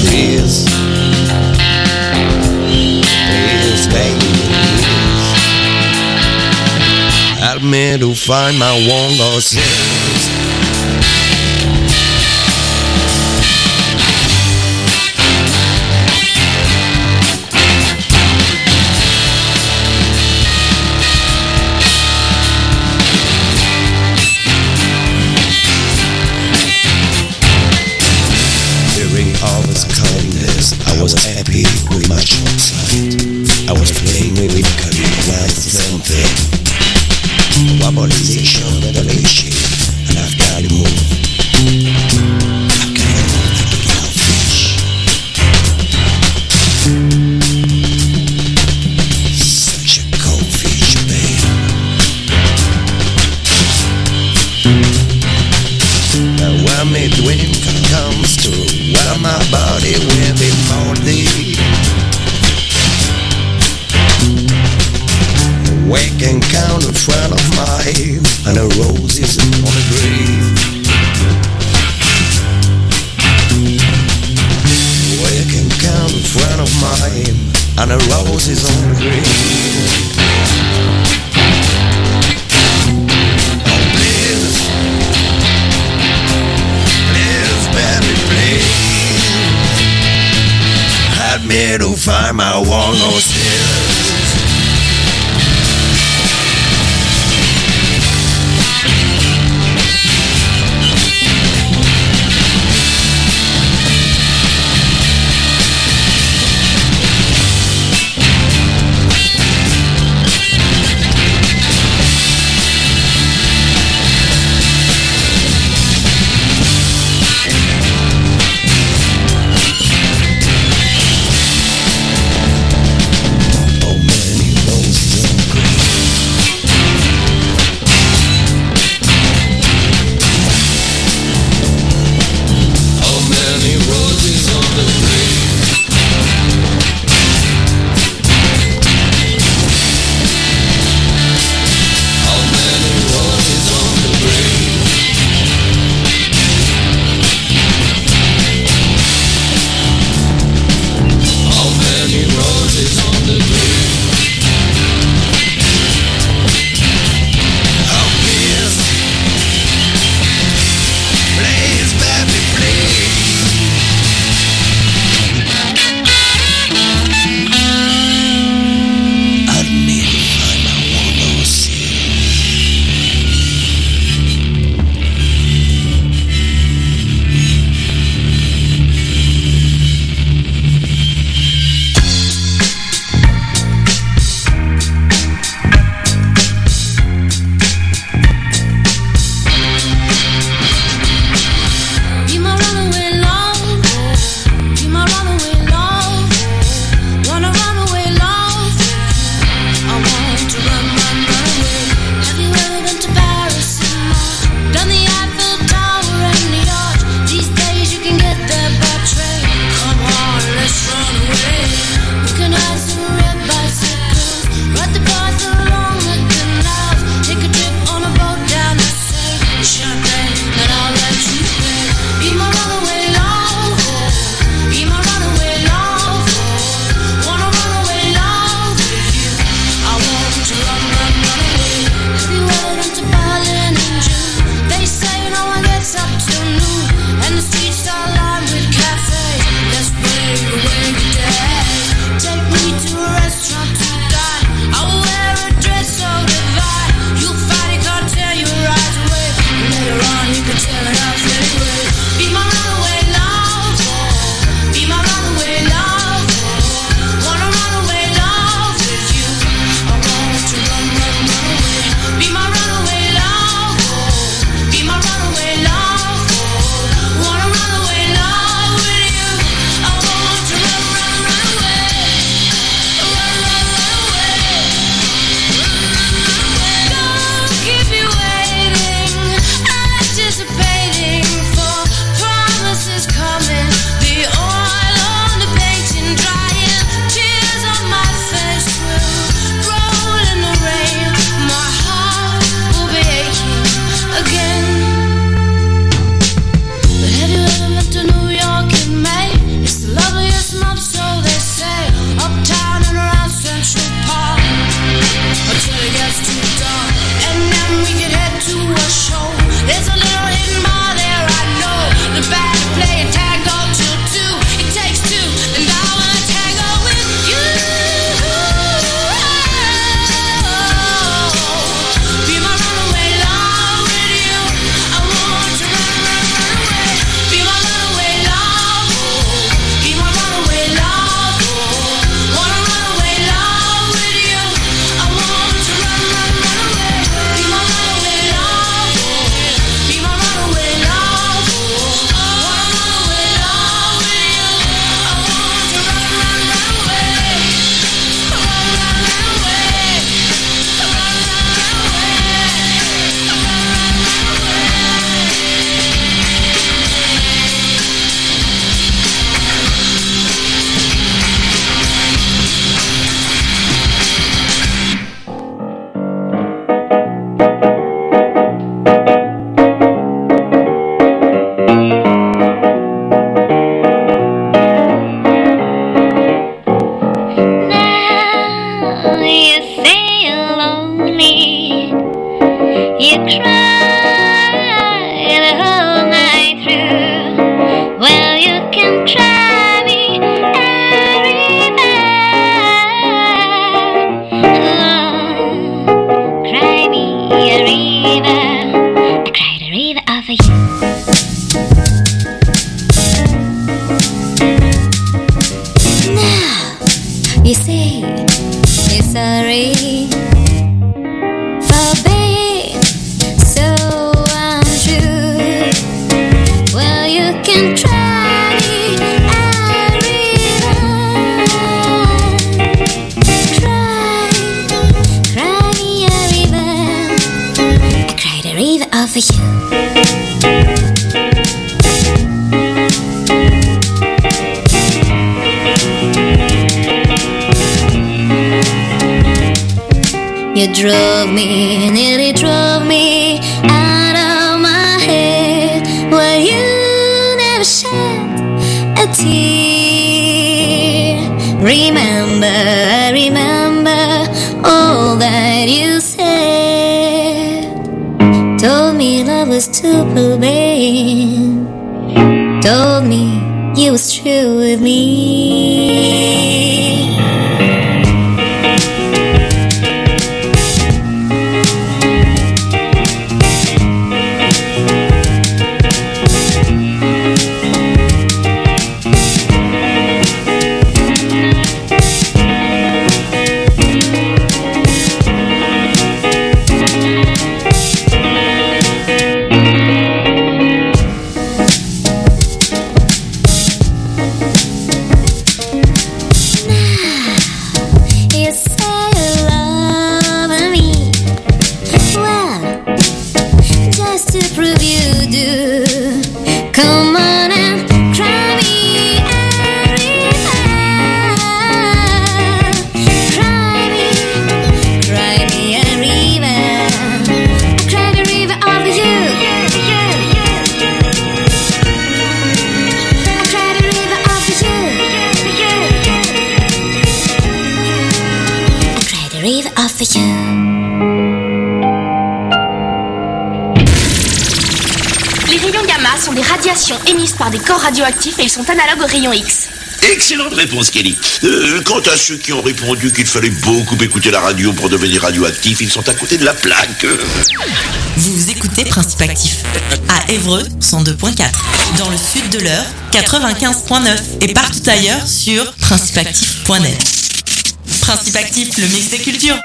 Please, please, baby, please. Help me to find my one lost self. All this kindness, I was happy with my short sight. I was playing with career plans, the same thing. Globalization, revelation, and I've got to move. I've got to move like a cowfish. Such a cold fish, babe. Now when my dream comes true, well, my body will be moldy. We can count in front of mine, and a rose is on the grave. We can count in front of mine, and a rose is on the grave. Oh, please, please, baby, please. Help me to find my one lost self. Oh, You say you're sorry for being so untrue. Well, you can try me a river. Cry me a river. I cried a river over you. You nearly drove me out of my head. Well, you never shed a tear. I remember all that you said. Told me love was too plain. Told me you was true with me. Émises par des corps radioactifs et ils sont analogues aux rayons X. Excellente réponse, Kelly. Quant à ceux qui ont répondu qu'il fallait beaucoup écouter la radio pour devenir radioactif, ils sont à côté de la plaque. Vous écoutez Principe Actif à Évreux 102.4, dans le sud de l'Eure 95.9 et partout ailleurs sur principeactif.net. Principe Actif, le mix des cultures.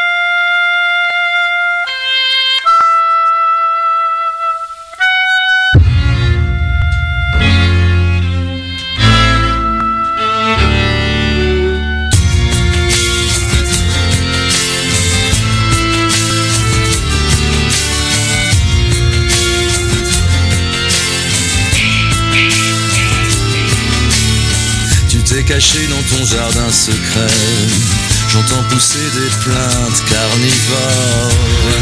Caché dans ton jardin secret, j'entends pousser des plaintes carnivores.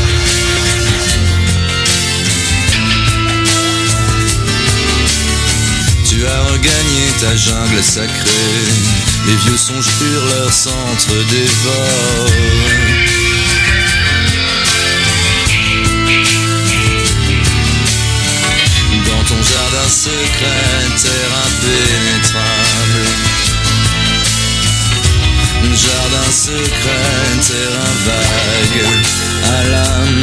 Tu as regagné ta jungle sacrée, les vieux songes hurlent, leur centre dévore. Dans ton jardin secret, terre impénétrable. Jardin secret, terrain vague à l'âme.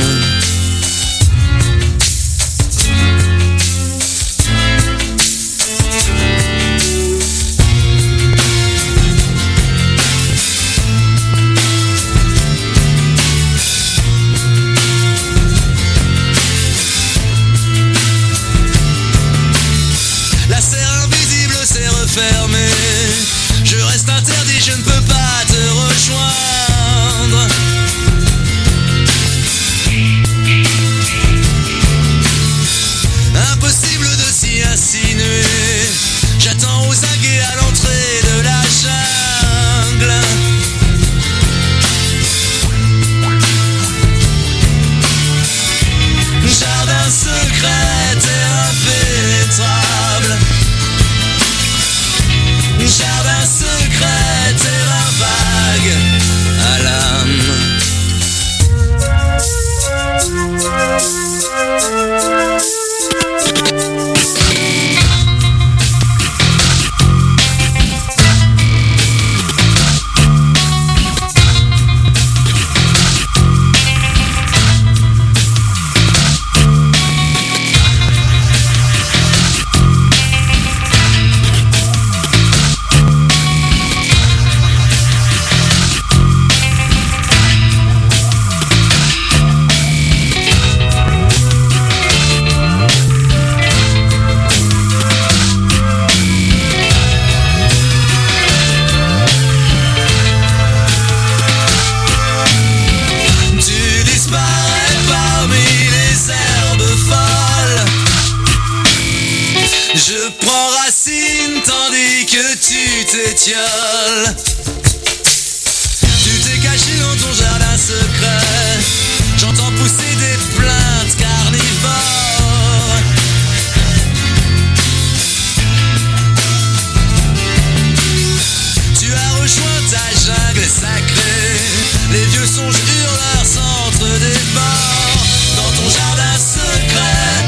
La serre invisible s'est refermée. Je reste interdit, je ne peux pas te rejoindre. Impossible de s'y insinuer. J'attends aux aguets à l'entrée de la jungle. Jardin secret, terre impénétrable. Jardin secret, terrain compris que tu t'étioles. Tu t'es caché dans ton jardin secret. J'entends pousser des plaintes carnivores. Tu as rejoint ta jungle sacrée. Les vieux songes hurleurs s'entre-dévorent dans ton jardin secret.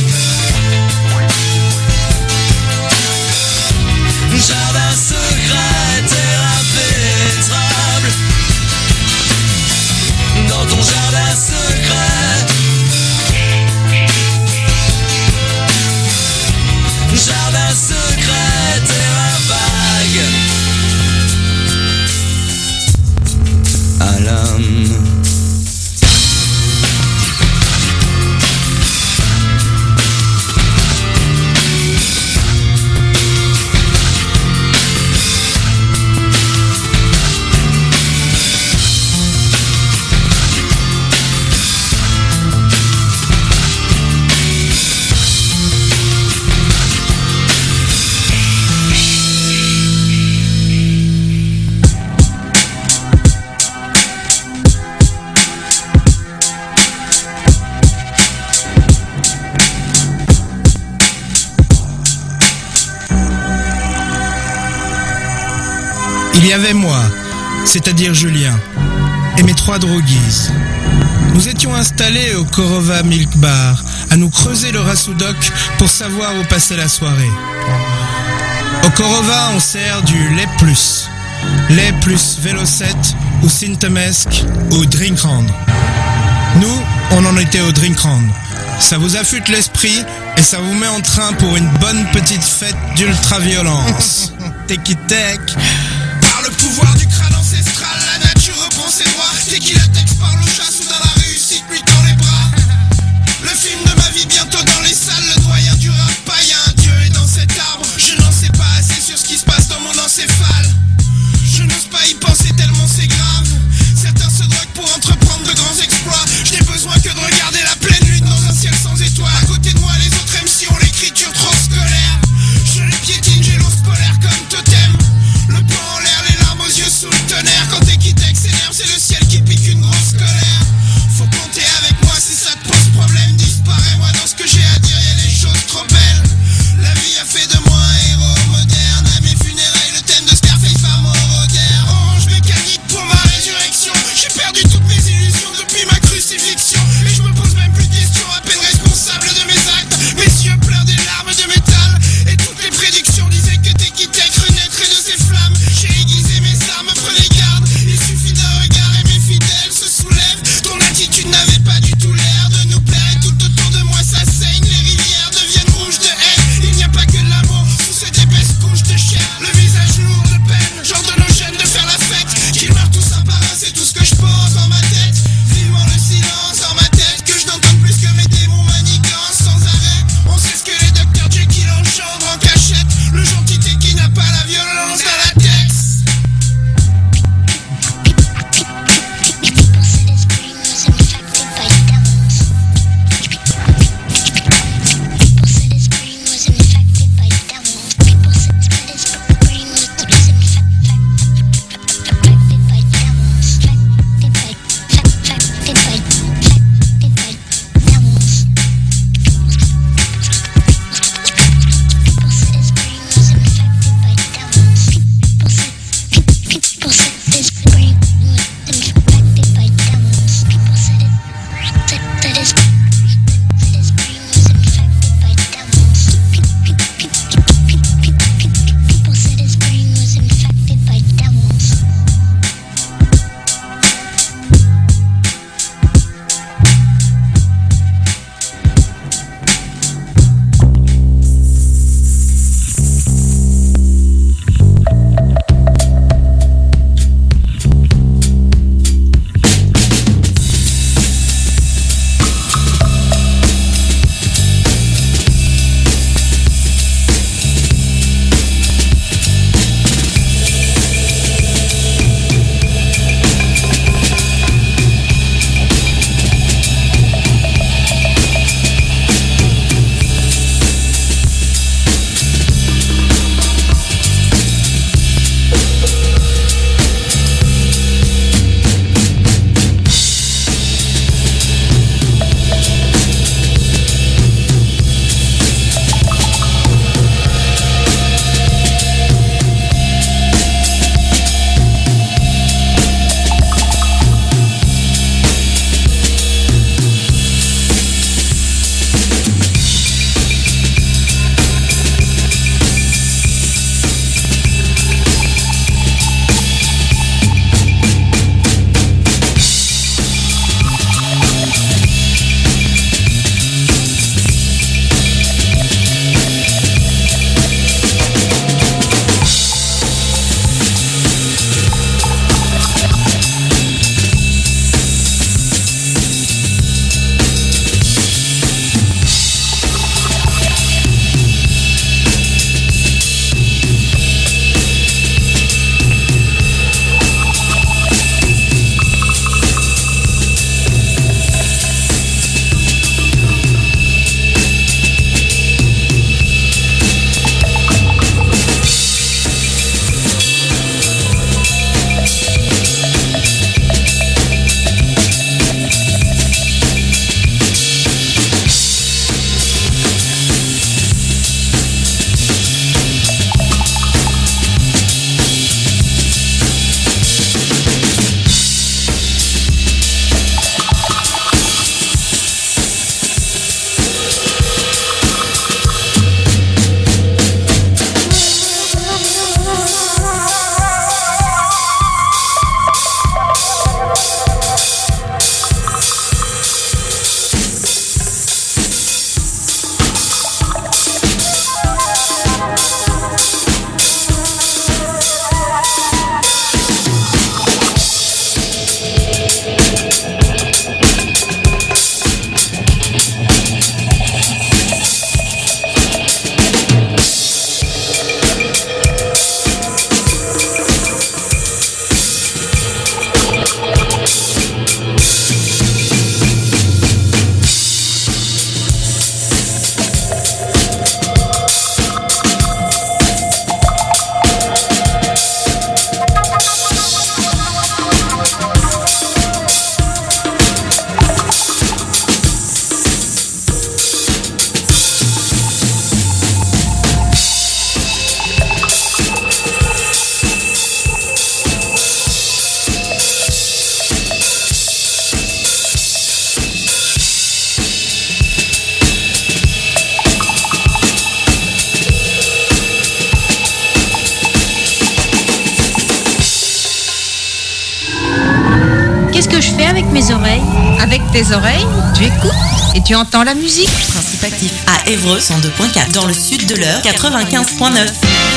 Jardin secret, terre impénétrable. Dans ton jardin secret. Jardin secret, terrain vague. À l'âme. Il y avait moi, c'est-à-dire Julien, et mes 3 droguises. Nous étions installés au Korova Milk Bar, à nous creuser le rasoudoc pour savoir où passer la soirée. Au Korova, on sert du lait plus Vélocet ou Syntemesque ou Drinkrand. Nous, on en était au Drinkrand. Ça vous affûte l'esprit et ça vous met en train pour une bonne petite fête d'ultra-violence. Teki-tek. Par le pouvoir du crâne ancestral, la nature reprend ses droits. Tequila texte par le chasse ou dans la réussite lui tend les bras. Le film de ma vie bientôt dans les salles. Le doyen du rap païen, Dieu est dans cet arbre. Je n'en sais pas assez sur ce qui se passe dans mon encéphale. Je n'ose pas y penser tellement c'est grave. Certains se droguent pour entreprendre de grands exploits. Je n'ai besoin que de regarder la pleine lune dans un ciel sans étoiles. À côté de moi les autres MC ont l'écriture trop scolaire. Je les piétine, j'ai l'os polaire comme totem. Le plan tes oreilles. Avec tes oreilles, tu écoutes et tu entends la musique. Principe actif à Évreux 102.4. Dans le sud de l'Eure 95.9.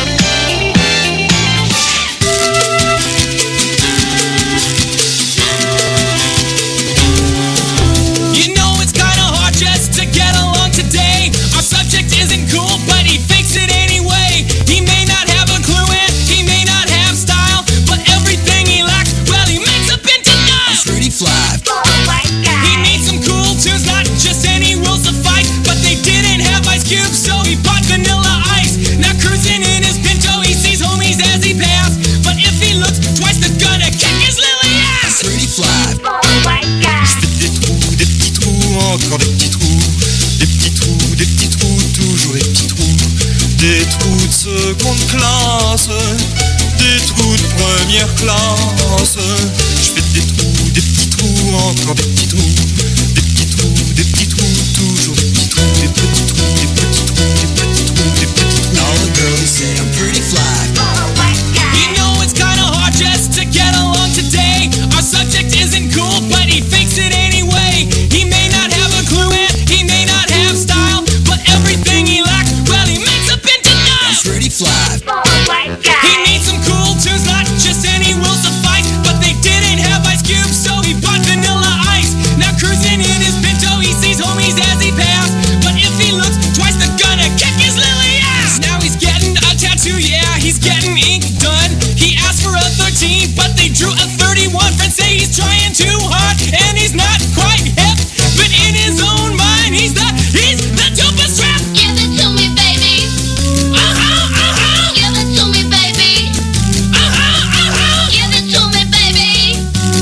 You know it's kinda hard just to get along today. Our subject isn't cool, but he fakes it anyway. He may not have a clue and he may not have style, but everything he lacks, well, he makes up into nine. Pretty fly. He needs some cool tunes, not just any rules to fight, but they didn't have Ice Cube, so he bought Vanilla Ice. Now cruising in his Pinto, he sees homies as he passed, but if he looks twice, they're gonna kick his lily ass. Pretty fly. Des petits trous, encore des petits trous, toujours des petits trous, des trous de seconde classe, des trous de première classe. Je fais des petits trous, encore des petits trous, toujours des petits trous, des petits trous, des petits trous, des petits trous, des petits trous. All the girls say I'm pretty fly. You know it's kinda hard just to get along today. Our subject isn't cool, but he fakes it anyway. He may not have a clue and he may not have style, but everything he lacks, well, he makes up into nine. Pretty fly. He needs some cool tunes, not just any rules to fight, but they didn't have Ice Cube, so he bought Vanilla Ice. Now cruising in his Pinto, he sees homies as he passed, but if he looks twice, they're gonna kick his lily ass. Now he's getting a tattoo, yeah, he's getting ink done. He asked for a 13, but they drew a 31. Friends say he's trying too hard, and he's not quite hip, but in his own mind, he's the dopest rap. Give it to me, baby. Give it to me, baby. Give it to me, baby.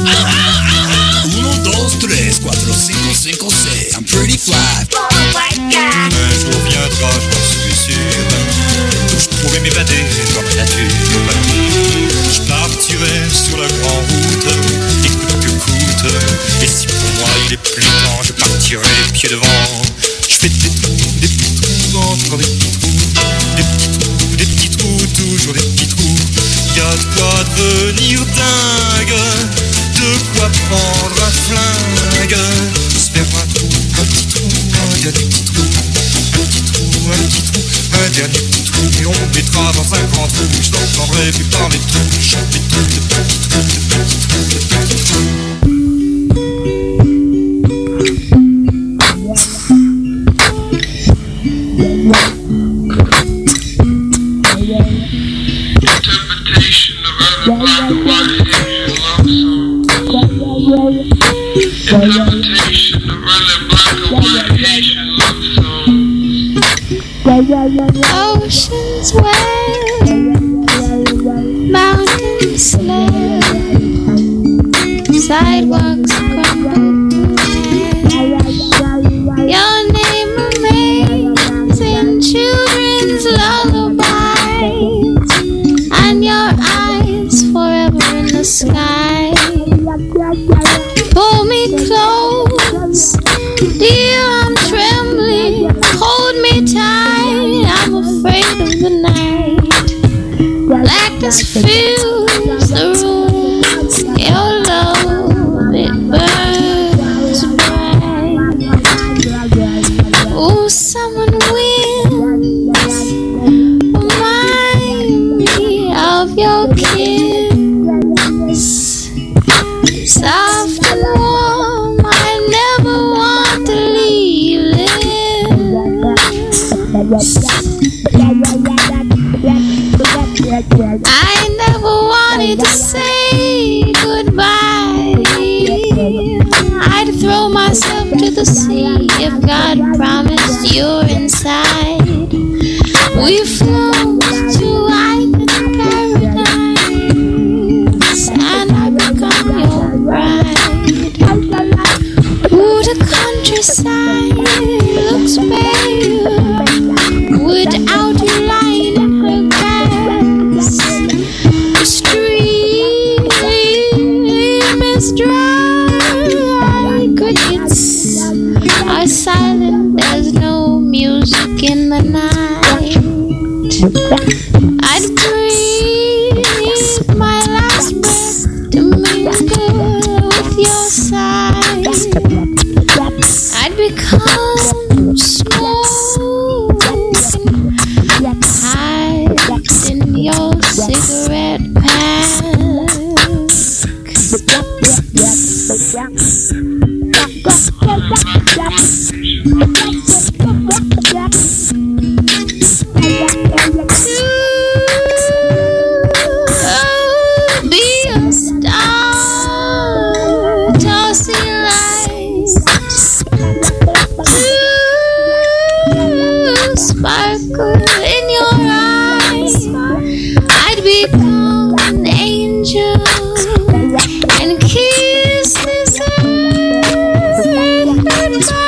1, 2, 3, 4, 5, 5, 6. I'm pretty fly. Un jour viendra, j'en suis sûr, où je pourrai m'évader dans la nature. Je partirai sur la grande route, et coûte que coûte. Et si pour moi il est plus temps, je partirai pied devant. Je fais des petits trous, encore des petits trous, toujours des petits trous. Y'a de quoi devenir dingue, de quoi prendre un flingue. Se faire un trou, un petit trou, un dernier petit trou, un petit trou, un petit trou, un dernier petit trou. Et on me mettra dans un grand trou, je n'entendrai plus parler de tout, chanter tout, de petits trous, de petits trous, de petits trous. Interpretation of early black and white Haitian love songs. Oceans wave, mountains slide, sidewalks crumble to ash. Your name remains in children's lullabies, and your eyes forever in the sky. Pull me close, dear, I'm trembling. Hold me tight, I'm afraid of the night. Blackness fills the room, your love, it burns bright. Oh, someone winds, remind me of your kiss. Soft and warm, I never want to leave this. I never wanted to say goodbye. I'd throw myself to the sea if God promised you're inside. We've flown to island paradise, and I become your bride. Ooh, the countryside looks pale without a line in her grass. The stream is dry, crickets are silent, there's no music in the night. cigarette pack. To be a star, tossing lights, to sparkle in your eyes. I'd become an angel and kiss this earth goodbye.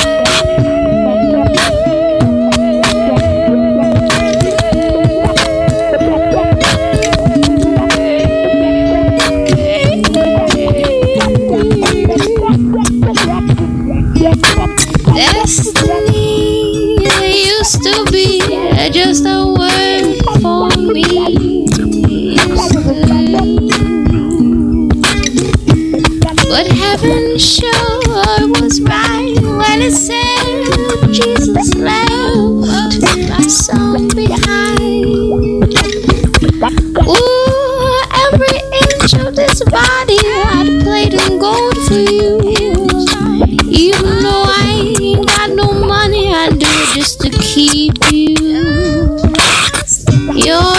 Destiny used to be just a word for me. But heaven sure was right when it said Jesus left my son behind. Ooh, every inch of this body I'd played in gold for you. Even though I ain't got no money, I do it just to keep you. Your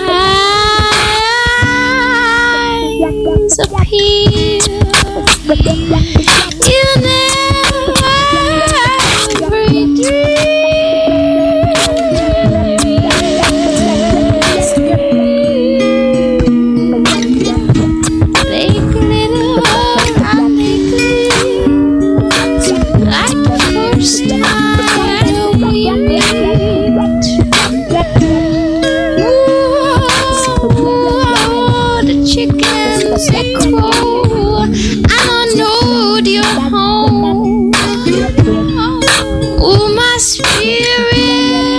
eyes appear in every dream. They glitter and they gleam like the first time we meet. Ooh, the chickens they crow, and I know you're home. Ooh, my spirit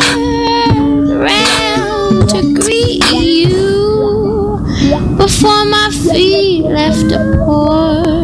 ran to greet you before my feet left the porch.